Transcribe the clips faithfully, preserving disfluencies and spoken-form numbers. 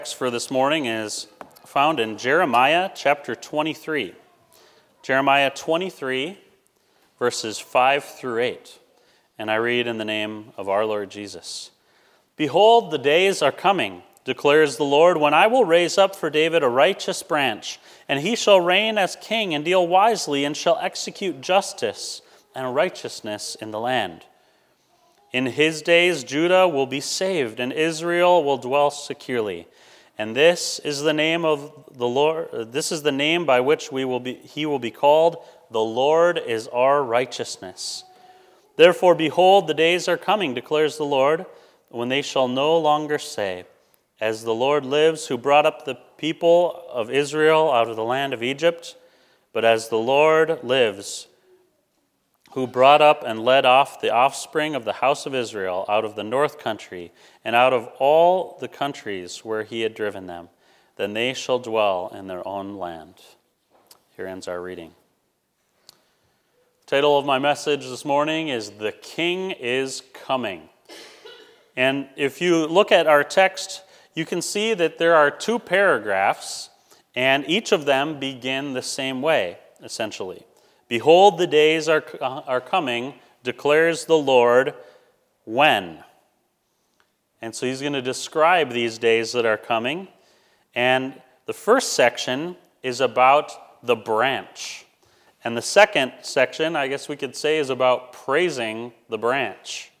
Text for this morning is found in Jeremiah chapter twenty-three. Jeremiah twenty-three, verses five through eight. And I read in the name of our Lord Jesus. Behold, the days are coming, declares the Lord, when I will raise up for David a righteous branch, and he shall reign as king and deal wisely, and shall execute justice and righteousness in the land. In his days Judah will be saved, and Israel will dwell securely. And this is the name of the Lord. This is the name by which we will be. He will be called. The Lord is our righteousness. Therefore, behold, the days are coming, declares the Lord, when they shall no longer say, "As the Lord lives, who brought up the people of Israel out of the land of Egypt," but as the Lord lives, who brought up and led off the offspring of the house of Israel out of the north country and out of all the countries where he had driven them, then they shall dwell in their own land. Here ends our reading. The title of my message this morning is "The King is Coming." And if you look at our text, you can see that there are two paragraphs, and each of them begin the same way, essentially. Behold, the days are, are coming, declares the Lord, when? And so he's going to describe these days that are coming. And the first section is about the branch. And the second section, I guess we could say, is about praising the branch.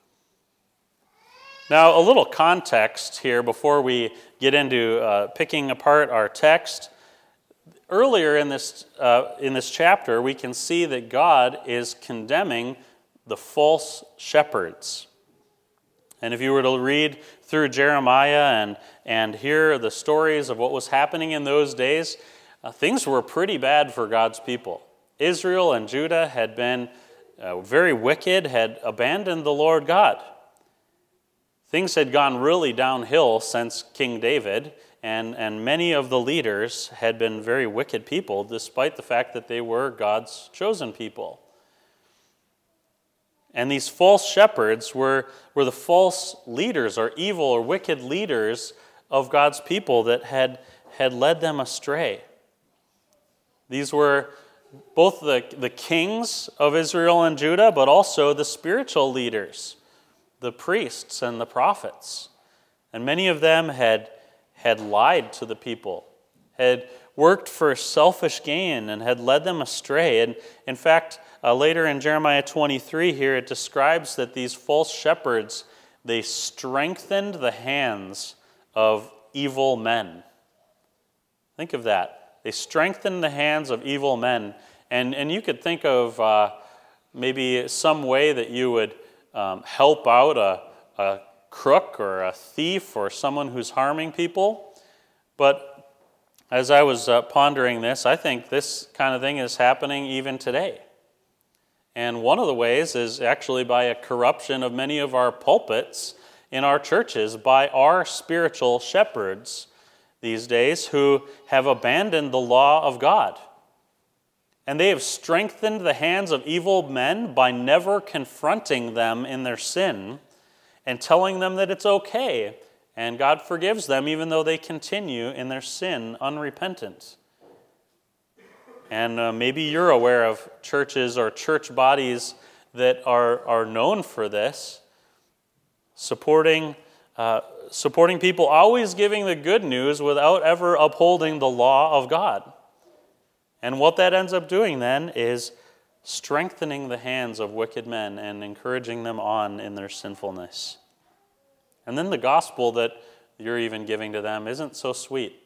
Now, a little context here before we get into uh, picking apart our text. Earlier in this uh, in this chapter, we can see that God is condemning the false shepherds. And if you were to read through Jeremiah and, and hear the stories of what was happening in those days, uh, things were pretty bad for God's people. Israel and Judah had been uh, very wicked, had abandoned the Lord God. Things had gone really downhill since King David. And, and many of the leaders had been very wicked people, despite the fact that they were God's chosen people. And these false shepherds were, were the false leaders or evil or wicked leaders of God's people that had, had led them astray. These were both the, the kings of Israel and Judah, but also the spiritual leaders, the priests and the prophets. And many of them had had lied to the people, had worked for selfish gain, and had led them astray. And in fact, uh, later in Jeremiah twenty-three here, it describes that these false shepherds, they strengthened the hands of evil men. Think of that. They strengthened the hands of evil men. And, and you could think of uh, maybe some way that you would um, help out a, a crook or a thief or someone who's harming people. But as I was uh, pondering this, I think this kind of thing is happening even today. And one of the ways is actually by a corruption of many of our pulpits in our churches by our spiritual shepherds these days who have abandoned the law of God. And they have strengthened the hands of evil men by never confronting them in their sin and telling them that it's okay, and God forgives them even though they continue in their sin unrepentant. And uh, maybe you're aware of churches or church bodies that are, are known for this, supporting, uh, supporting people, always giving the good news without ever upholding the law of God. And what that ends up doing then is strengthening the hands of wicked men and encouraging them on in their sinfulness. And then the gospel that you're even giving to them isn't so sweet.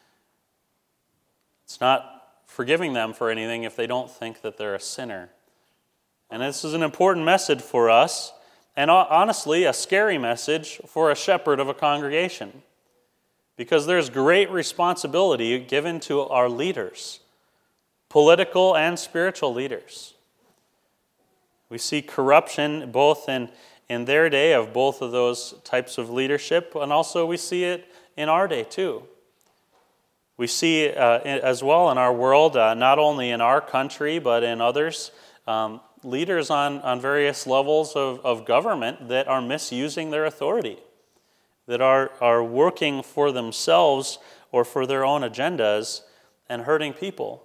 It's not forgiving them for anything if they don't think that they're a sinner. And this is an important message for us, and honestly, a scary message for a shepherd of a congregation. Because there's great responsibility given to our leaders, political and spiritual leaders. We see corruption both in, in their day of both of those types of leadership, and also we see it in our day too. We see uh, as well in our world, uh, not only in our country, but in others, um, leaders on, on various levels of, of government that are misusing their authority. that are, are working for themselves or for their own agendas and hurting people.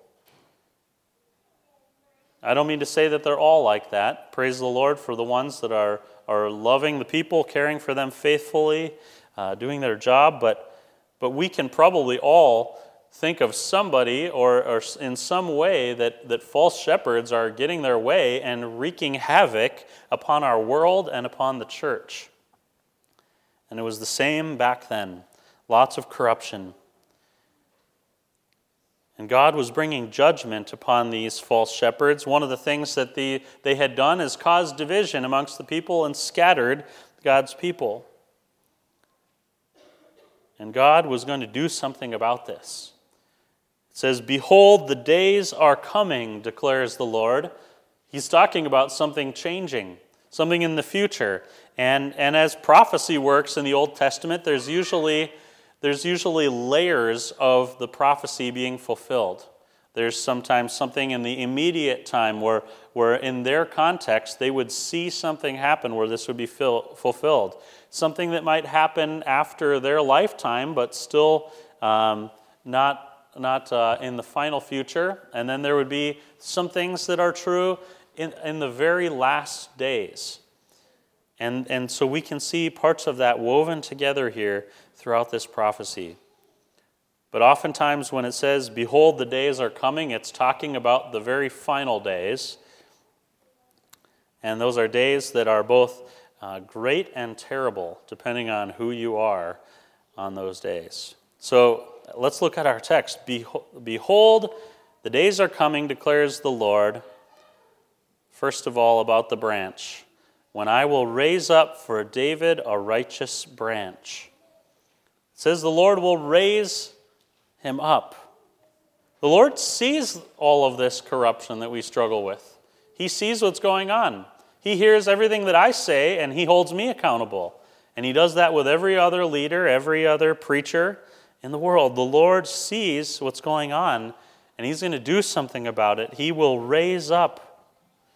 I don't mean to say that they're all like that. Praise the Lord for the ones that are, are loving the people, caring for them faithfully, uh, doing their job, but, but we can probably all think of somebody or, or in some way that, that false shepherds are getting their way and wreaking havoc upon our world and upon the church. And it was the same back then. Lots of corruption. And God was bringing judgment upon these false shepherds. One of the things that the, they had done is caused division amongst the people and scattered God's people. And God was going to do something about this. It says, "Behold, the days are coming, declares the Lord." He's talking about something changing, something in the future. And, and as prophecy works in the Old Testament, there's usually... There's usually layers of the prophecy being fulfilled. There's sometimes something in the immediate time where, where in their context they would see something happen where this would be fill, fulfilled. Something that might happen after their lifetime, but still um, not, not uh, in the final future. And then there would be some things that are true in, in the very last days. And, and so we can see parts of that woven together here throughout this prophecy. But oftentimes when it says, "Behold, the days are coming," it's talking about the very final days. And those are days that are both uh, great and terrible, depending on who you are on those days. So let's look at our text. "Behold, the days are coming, declares the Lord." First of all, about the branch. "When I will raise up for David a righteous branch." It says the Lord will raise him up. The Lord sees all of this corruption that we struggle with. He sees what's going on. He hears everything that I say, and he holds me accountable. And he does that with every other leader, every other preacher in the world. The Lord sees what's going on, and he's going to do something about it. He will raise up.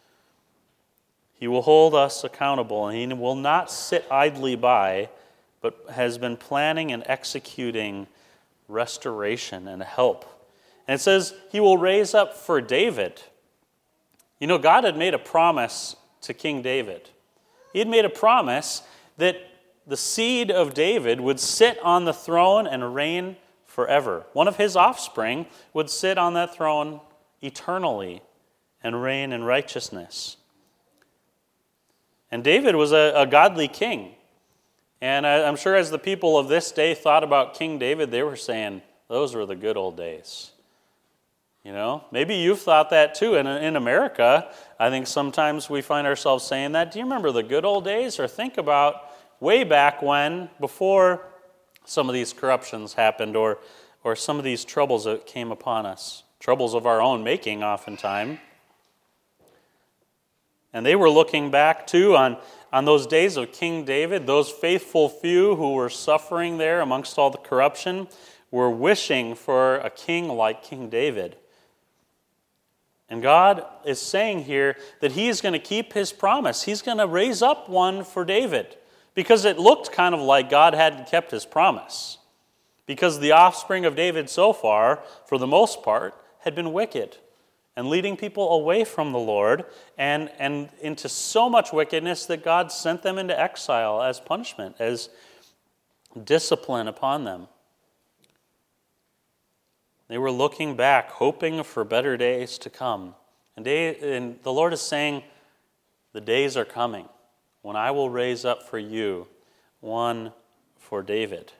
He will hold us accountable, and he will not sit idly by, but has been planning and executing restoration and help. And it says he will raise up for David. You know, God had made a promise to King David. He had made a promise that the seed of David would sit on the throne and reign forever. One of his offspring would sit on that throne eternally and reign in righteousness. And David was a, a godly king. And I, I'm sure as the people of this day thought about King David, they were saying, those were the good old days. You know, maybe you've thought that too. And in America, I think sometimes we find ourselves saying that. Do you remember the good old days? Or think about way back when, before some of these corruptions happened, or, or some of these troubles that came upon us. Troubles of our own making, oftentimes. And they were looking back too on, on those days of King David. Those faithful few who were suffering there amongst all the corruption were wishing for a king like King David. And God is saying here that he is going to keep his promise. He's going to raise up one for David. Because it looked kind of like God hadn't kept his promise. Because the offspring of David so far, for the most part, had been wicked and leading people away from the Lord and, and into so much wickedness that God sent them into exile as punishment, as discipline upon them. They were looking back, hoping for better days to come. And, they, and the Lord is saying, the days are coming when I will raise up for you one for David.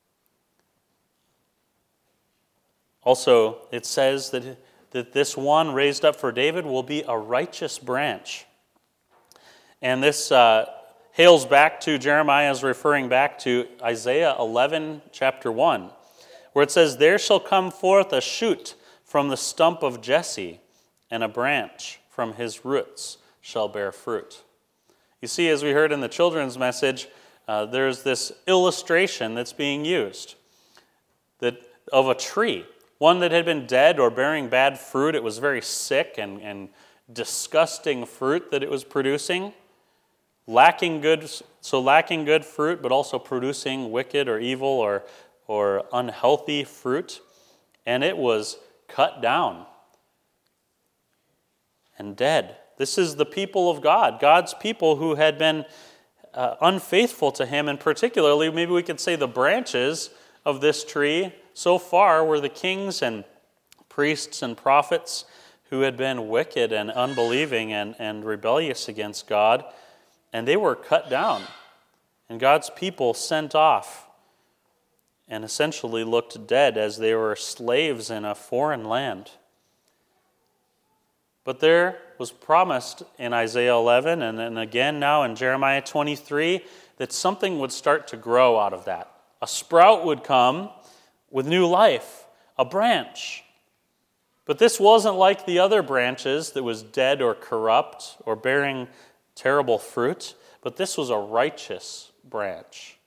Also, it says that that this one raised up for David will be a righteous branch. And this uh, hails back to, Jeremiah is referring back to Isaiah eleven, chapter one, where it says, there shall come forth a shoot from the stump of Jesse, and a branch from his roots shall bear fruit. You see, as we heard in the children's message, uh, there's this illustration that's being used that of a tree. One that had been dead or bearing bad fruit. It was very sick and, and disgusting fruit that it was producing. lacking good, so lacking good fruit, but also producing wicked or evil or, or unhealthy fruit. And it was cut down and dead. This is the people of God, God's people who had been uh, unfaithful to him, and particularly, maybe we could say the branches of this tree so far were the kings and priests and prophets who had been wicked and unbelieving and, and rebellious against God, and they were cut down, and God's people sent off and essentially looked dead as they were slaves in a foreign land. But there was promised in Isaiah eleven and then again now in Jeremiah twenty-three that something would start to grow out of that. A sprout would come with new life, a branch. But this wasn't like the other branches that was dead or corrupt or bearing terrible fruit, but this was a righteous branch.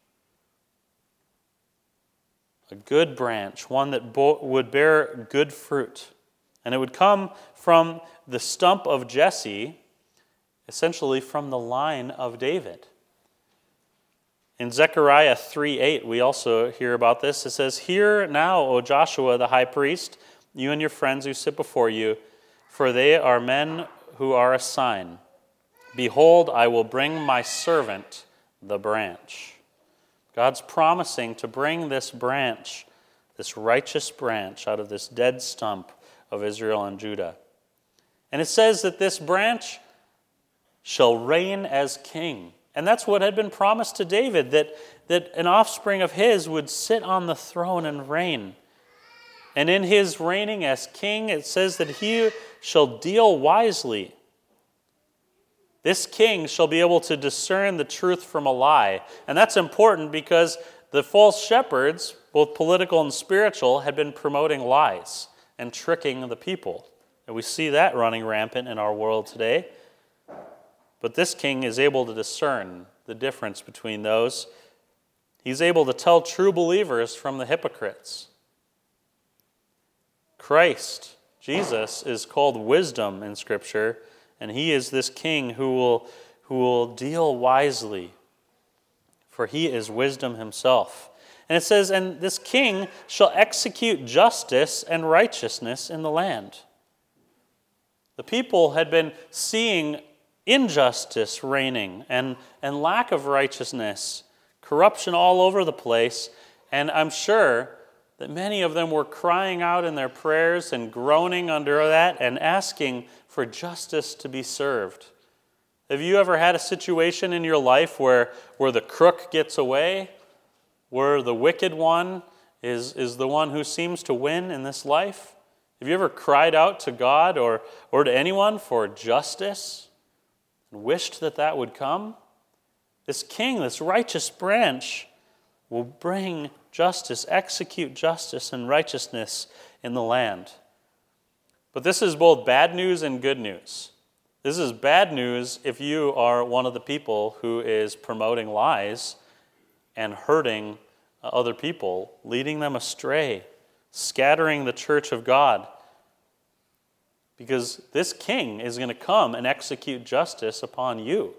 A good branch, one that bo- would bear good fruit. And it would come from the stump of Jesse, essentially from the line of David. In Zechariah three eight, we also hear about this. It says, "Hear now, O Joshua the high priest, you and your friends who sit before you, for they are men who are a sign. Behold, I will bring my servant, the branch." God's promising to bring this branch, this righteous branch, out of this dead stump of Israel and Judah. And it says that this branch shall reign as king. And that's what had been promised to David, that, that an offspring of his would sit on the throne and reign. And in his reigning as king, it says that he shall deal wisely. This king shall be able to discern the truth from a lie. And that's important because the false shepherds, both political and spiritual, had been promoting lies and tricking the people. And we see that running rampant in our world today. But this king is able to discern the difference between those. He's able to tell true believers from the hypocrites. Christ, Jesus, is called wisdom in Scripture, and he is this king who will, who will deal wisely, for he is wisdom himself. And it says, "And this king shall execute justice and righteousness in the land." The people had been seeing injustice reigning and, and lack of righteousness, corruption all over the place, and I'm sure that many of them were crying out in their prayers and groaning under that and asking for justice to be served. Have you ever had a situation in your life where, where the crook gets away, where the wicked one is, is the one who seems to win in this life? Have you ever cried out to God or, or to anyone for justice and wished that that would come? This king, this righteous branch, will bring justice, execute justice and righteousness in the land. But this is both bad news and good news. This is bad news if you are one of the people who is promoting lies and hurting other people, leading them astray, scattering the church of God. Because this king is going to come and execute justice upon you.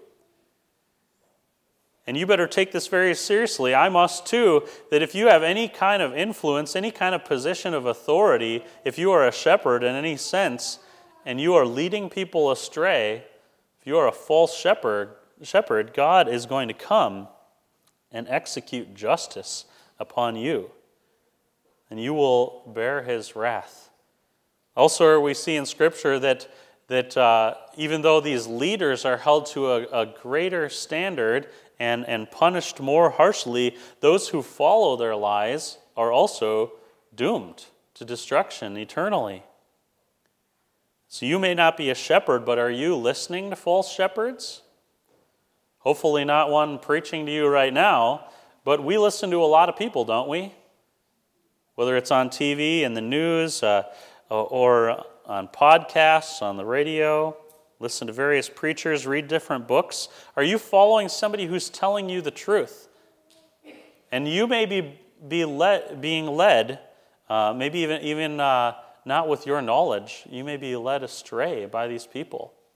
And you better take this very seriously. I must too, that if you have any kind of influence, any kind of position of authority, if you are a shepherd in any sense, and you are leading people astray, if you are a false shepherd, shepherd, God is going to come and execute justice upon you. And you will bear his wrath. Also, we see in Scripture that, that uh, even though these leaders are held to a, a greater standard and, and punished more harshly, those who follow their lies are also doomed to destruction eternally. So you may not be a shepherd, but are you listening to false shepherds? Hopefully not one preaching to you right now, but we listen to a lot of people, don't we? Whether it's on T V, in the news, uh, or on podcasts, on the radio, listen to various preachers, read different books. Are you following somebody who's telling you the truth? And you may be, be led, being led, uh, maybe even, even uh, not with your knowledge, you may be led astray by these people.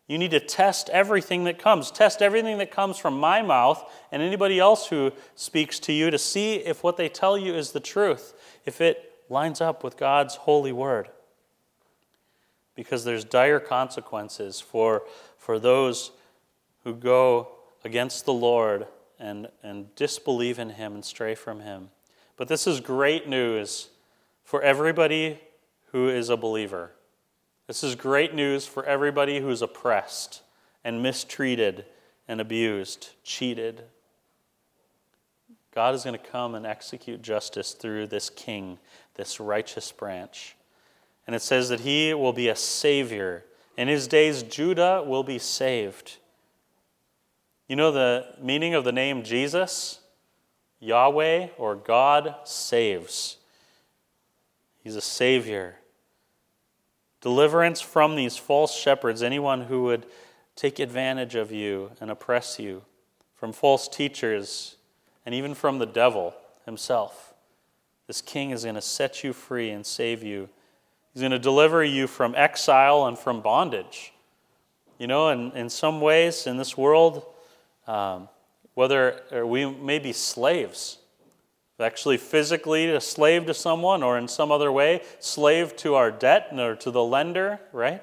You need to test everything that comes. Test everything that comes from my mouth and anybody else who speaks to you to see if what they tell you is the truth, if it lines up with God's holy word. Because there's dire consequences for, for those who go against the Lord and, and disbelieve in him and stray from him. But this is great news for everybody who is a believer. This is great news for everybody who's oppressed and mistreated and abused, cheated. God is going to come and execute justice through this king, this righteous branch. And it says that he will be a savior. In his days, Judah will be saved. You know the meaning of the name Jesus? Yahweh, or God saves. He's a savior. Deliverance from these false shepherds, anyone who would take advantage of you and oppress you, from false teachers, and even from the devil himself. This king is going to set you free and save you. He's going to deliver you from exile and from bondage. You know, in, in some ways in this world, um, whether we may be slaves, actually physically a slave to someone or in some other way, slave to our debt or to the lender, right?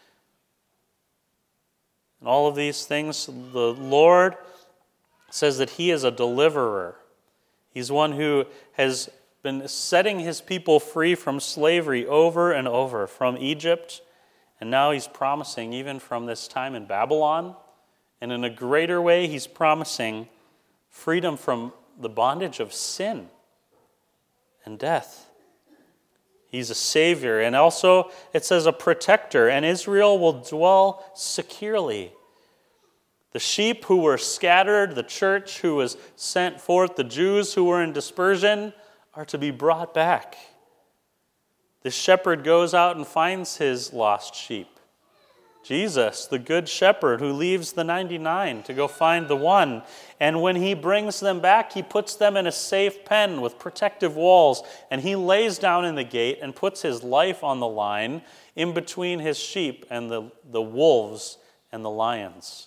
And all of these things, the Lord says that he is a deliverer. He's one who has been setting his people free from slavery over and over, from Egypt, and now he's promising even from this time in Babylon, and in a greater way he's promising freedom from the bondage of sin and death. He's a savior, and also it says a protector, and Israel will dwell securely. The sheep who were scattered, the church who was sent forth, the Jews who were in dispersion are to be brought back. The shepherd goes out and finds his lost sheep. Jesus, the good shepherd who leaves the ninety-nine to go find the one. And when he brings them back, he puts them in a safe pen with protective walls. And he lays down in the gate and puts his life on the line in between his sheep and the, the wolves and the lions.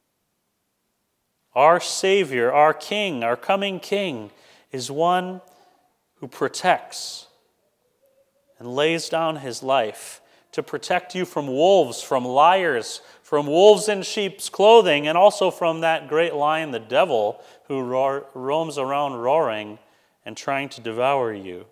Our Savior, our King, our coming King, is one who protects and lays down his life to protect you from wolves, from liars, from wolves in sheep's clothing, and also from that great lion, the devil, who roar, roams around roaring and trying to devour you.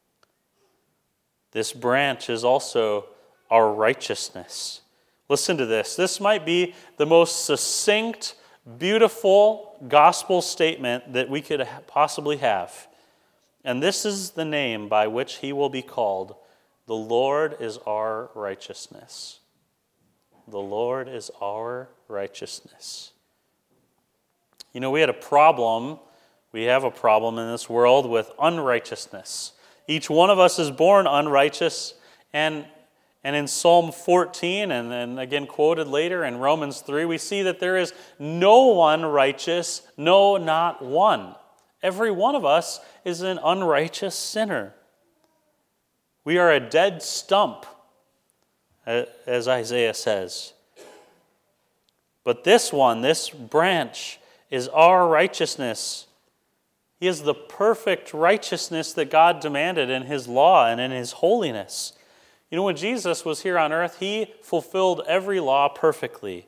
This branch is also our righteousness. Listen to this. This might be the most succinct, beautiful gospel statement that we could possibly have. And this is the name by which he will be called. The Lord is our righteousness. The Lord is our righteousness. You know, we had a problem, we have a problem in this world with unrighteousness. Each one of us is born unrighteous, and, and in Psalm fourteen, and then again quoted later in Romans three, we see that there is no one righteous, no, not one. Every one of us is an unrighteous sinner. We are a dead stump, as Isaiah says. But this one, this branch, is our righteousness. He is the perfect righteousness that God demanded in his law and in his holiness. You know, when Jesus was here on earth, he fulfilled every law perfectly.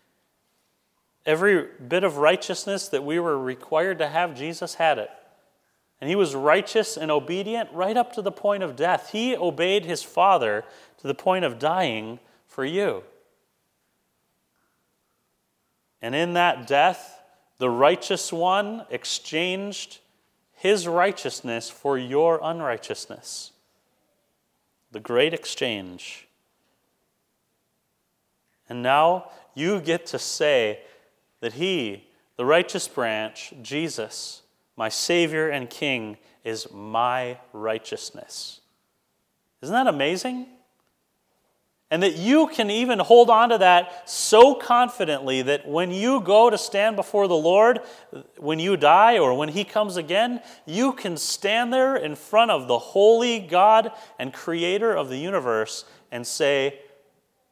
Every bit of righteousness that we were required to have, Jesus had it. And he was righteous and obedient right up to the point of death. He obeyed his Father to the point of dying for you. And in that death, the righteous one exchanged his righteousness for your unrighteousness. The great exchange. And now you get to say that he, the righteous branch, Jesus, my Savior and King, is my righteousness. Isn't that amazing? And that you can even hold on to that so confidently that when you go to stand before the Lord, when you die or when he comes again, you can stand there in front of the holy God and creator of the universe and say,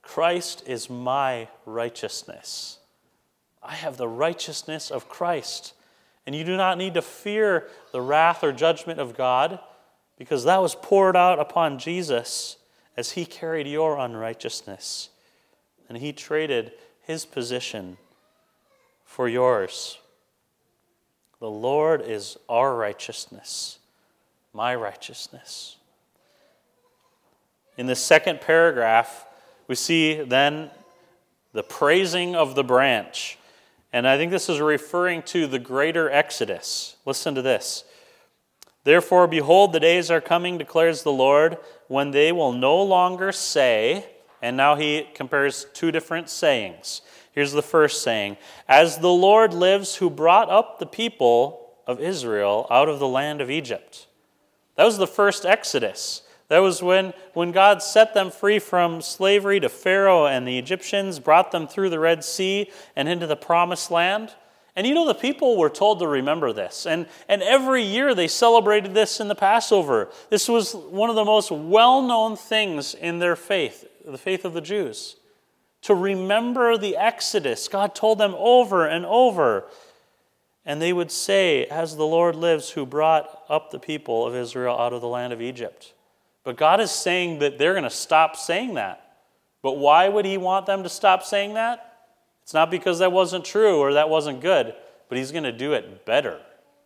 Christ is my righteousness. I have the righteousness of Christ. And you do not need to fear the wrath or judgment of God, because that was poured out upon Jesus as he carried your unrighteousness. And he traded his position for yours. The Lord is our righteousness, my righteousness. In the second paragraph, we see then the praising of the branch. And I think this is referring to the greater Exodus. Listen to this. Therefore, behold, the days are coming, declares the Lord, when they will no longer say, and now he compares two different sayings. Here's the first saying, as the Lord lives who brought up the people of Israel out of the land of Egypt. That was the first Exodus. That was when, when God set them free from slavery to Pharaoh and the Egyptians, brought them through the Red Sea and into the Promised Land. And you know, the people were told to remember this. And, and every year they celebrated this in the Passover. This was one of the most well-known things in their faith, the faith of the Jews. To remember the Exodus. God told them over and over. And they would say, as the Lord lives who brought up the people of Israel out of the land of Egypt. But God is saying that they're going to stop saying that. But why would he want them to stop saying that? It's not because that wasn't true or that wasn't good, but he's going to do it better.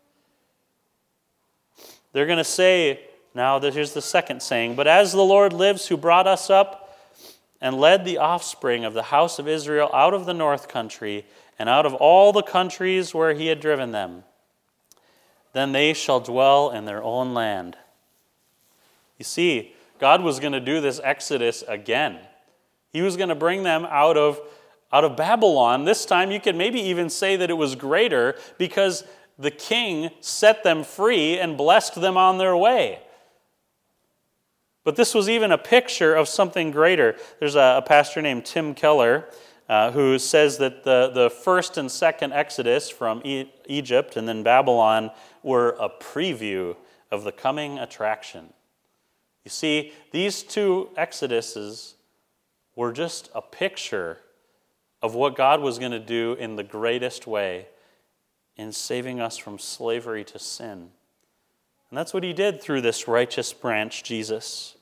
They're going to say, now here's the second saying, but as the Lord lives who brought us up and led the offspring of the house of Israel out of the north country and out of all the countries where he had driven them, then they shall dwell in their own land. You see, God was going to do this Exodus again. He was going to bring them out of, out of Babylon. This time you could maybe even say that it was greater because the king set them free and blessed them on their way. But this was even a picture of something greater. There's a, a pastor named Tim Keller uh, who says that the, the first and second Exodus from e- Egypt and then Babylon were a preview of the coming attraction. You see, these two exoduses were just a picture of what God was going to do in the greatest way in saving us from slavery to sin. And that's what he did through this righteous branch, Jesus.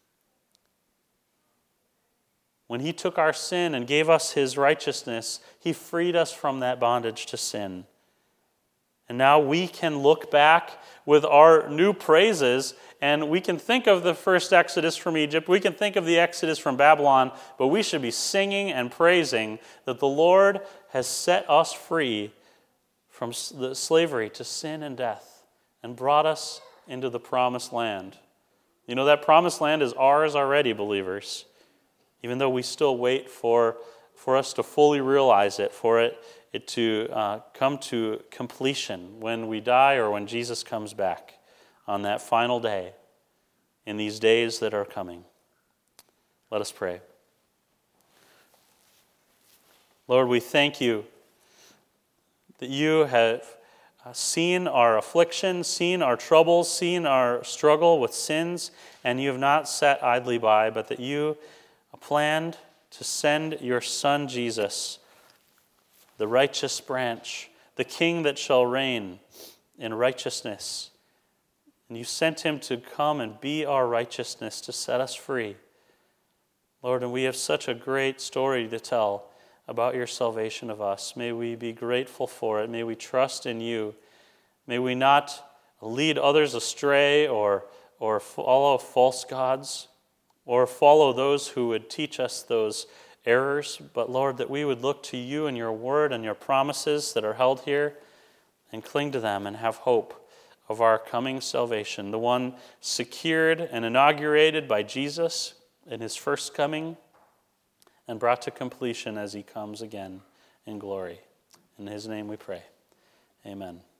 When he took our sin and gave us his righteousness, he freed us from that bondage to sin. And now we can look back with our new praises, and we can think of the first Exodus from Egypt, we can think of the Exodus from Babylon, but we should be singing and praising that the Lord has set us free from the slavery to sin and death and brought us into the promised land. You know, that promised land is ours already, believers, even though we still wait for, for us to fully realize it, for it it to uh, come to completion when we die or when Jesus comes back on that final day in these days that are coming. Let us pray. Lord, we thank you that you have seen our affliction, seen our troubles, seen our struggle with sins, and you have not sat idly by, but that you planned to send your Son Jesus, the righteous branch, the King that shall reign in righteousness. And you sent him to come and be our righteousness, to set us free. Lord, and we have such a great story to tell about your salvation of us. May we be grateful for it. May we trust in you. May we not lead others astray or, or follow false gods or follow those who would teach us those errors, but Lord, that we would look to you and your word and your promises that are held here and cling to them and have hope of our coming salvation, the one secured and inaugurated by Jesus in his first coming and brought to completion as he comes again in glory. In his name we pray. Amen.